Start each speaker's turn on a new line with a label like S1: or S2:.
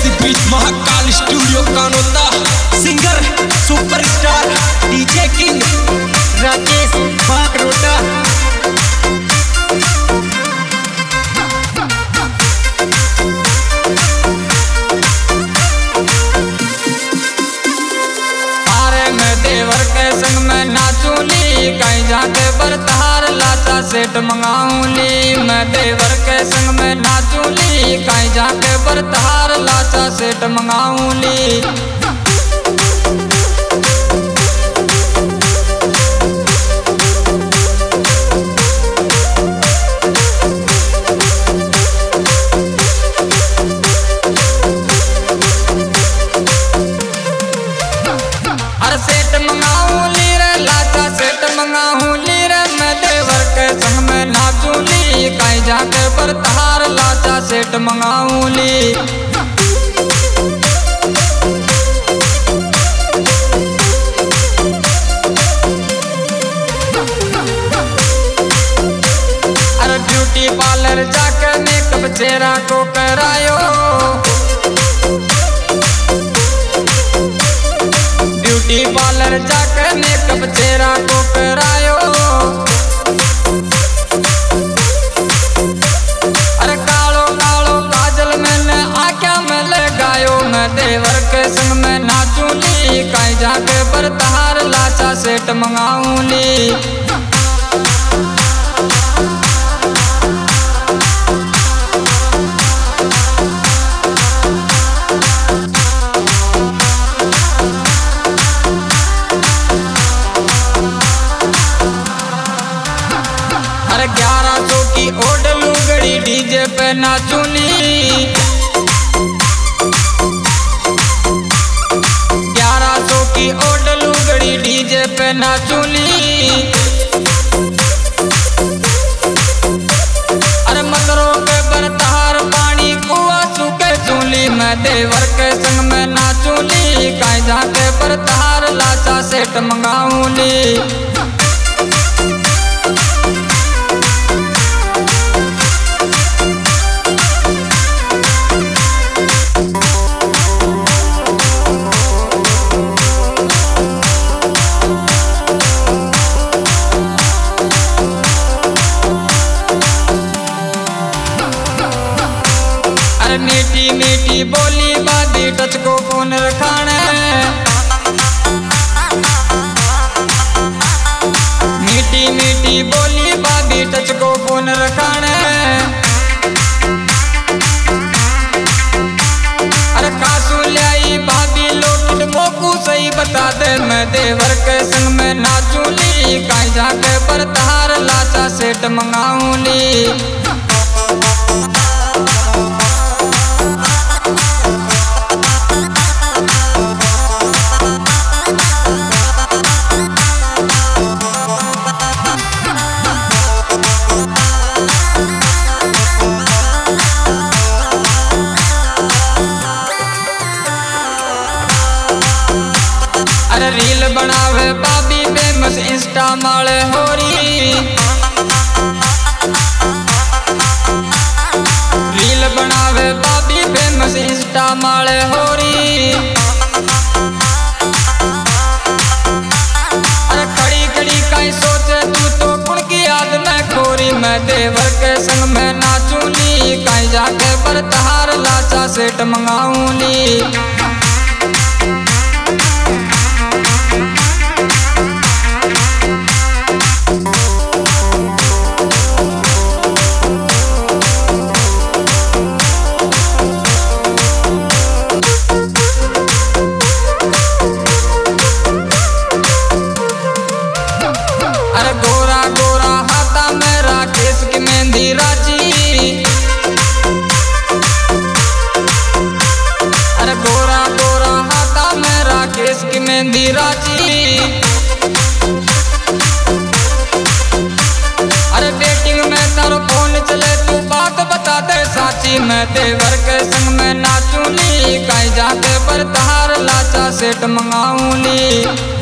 S1: इसी बीच Mahakal studio Kanota singer superstar DJ king Rakesh Bagrota.
S2: देवर के संग में नाचूली कहीं जाके बरतार लाचा सेट मंगाऊली। मैं देवर के संग में नाचूली कहीं जाके बरतार लाचा सेट मंगाऊली। सेट मंगाऊली रे लाचा सेट मंगाऊली रे। मैं देवर के संग में नाचूली कहीं जाके बरतार लाचा सेट मंगाऊली। अरे ब्यूटी पार्लर जाके मेकअप चेहरा को करायो। ब्यूटी पार्लर जाकर मेकअप चेहरा को करायो। अरे कालो कालो काजल मैंने आँखों में लगायो। मैं देवर के संग में नाचूली कहीं जाके बरतार लाचा सेट मंगाऊली। अरे 1100 की ओढ़ लुगड़ी डीजे पे नाचूली। 1100 की ओढ़ लुगड़ी डीजे पे नाचूली। अरे मकरों के बरतार पानी कुआ सूखे चूली। मैं देवर के संग में नाचूली कहीं जाके बरतार लाचा सेट मंगाऊली। मीठी मीठी बोली बादी टच को फोन रखाने। मीठी मीठी बोली बादी टच को फोन रखाने। अरे कासू लाई भाभी लोट मोकू सही बता दे। मैं देवर के संग में नाचूली कहीं जाके बरतार लाचा सेट मंगाऊली। अरे रील बनावे बाबी फेमस इंस्टा माले होरी। रील बनावे बाबी फेमस इंस्टा माले होरी। अरे खड़ी खड़ी कहीं सोचे तू तो कुण की याद में खोरी। मैं देवर के संग में नाचूली कहीं जाके बरतार लाचा सेट मंगाऊली। अरे गोरा गोरा हाथा में राकेश की मेहंदी राची। अरे गोरा गोरा हाथा में राकेश की मेहंदी राची। अरे बेटिंग में तारो फोन चले तू बात बता दे साची। मैं देवर के संग में नाचूली कहीं जाके बरतार लाचा सेट मंगाऊली।